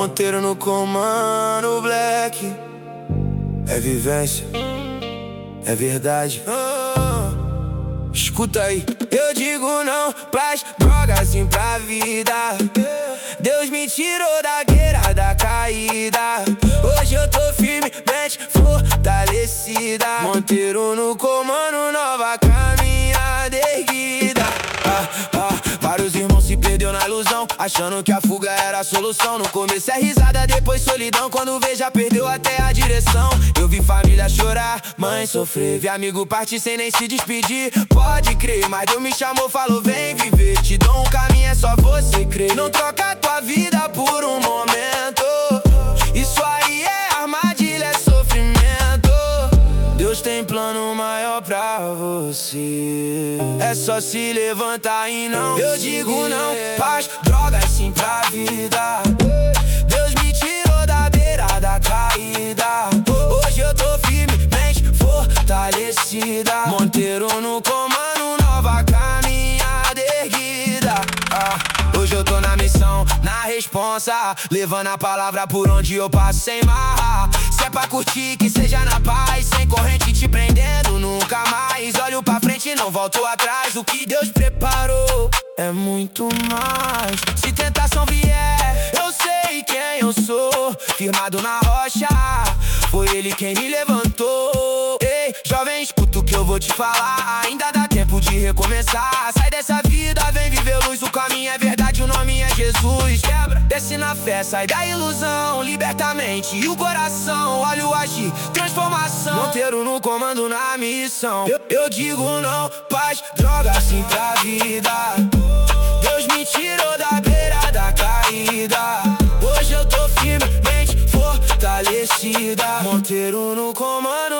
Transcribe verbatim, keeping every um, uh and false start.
Monteiro no comando, Black. É vivência, é verdade. oh, Escuta aí. Eu digo não pras drogas, sim pra vida. Deus me tirou da guerra, da caída. Hoje eu tô firme, mente fortalecida. Monteiro no comando, nova caminhada erguida. ah, ah, Vários irmãos se perdeu na ilusão, achando que a fuga era a solução. No começo é risada, depois solidão. Quando vê já perdeu até a direção. Eu vi família chorar, mãe sofrer, vi amigo partir sem nem se despedir. Pode crer, mas Deus me chamou, falou vem viver. Te dou um caminho, é só você crer. Não troca a tua vida por um momento. Isso aí é armadilha, é sofrimento. Deus tem plano maior pra você. É só se levantar e não. Eu digo não pras drogas, sim pra vida. Deus me tirou da beira da caída. Hoje eu tô firme, mente fortalecida. Monteiro no comando, nova caminhada erguida. ah, Hoje eu tô na missão, na responsa, levando a palavra por onde eu passo sem marra. Se é pra curtir, que seja na paz, sem corrente te prendendo nunca mais. Olho pra frente e não volto atrás. O que Deus preparou é muito mais. Se tentação vier, eu sei quem eu sou. Firmado na rocha, foi Ele quem me levantou. Ei, jovem, escuta o que eu vou te falar. Ainda dá tempo de recomeçar. Sai dessa vida, vem viver luz. O caminho é verdade, o nome é Jesus. Quebra, desce na fé, sai da ilusão. Liberta a mente e o coração. Olha o agir, transformação. Monteiro no comando, na missão. Eu, eu digo não pras drogas, sim pra vida. Deus me tirou da beira da caída. Hoje eu tô firme, mente fortalecida. Monteiro no comando.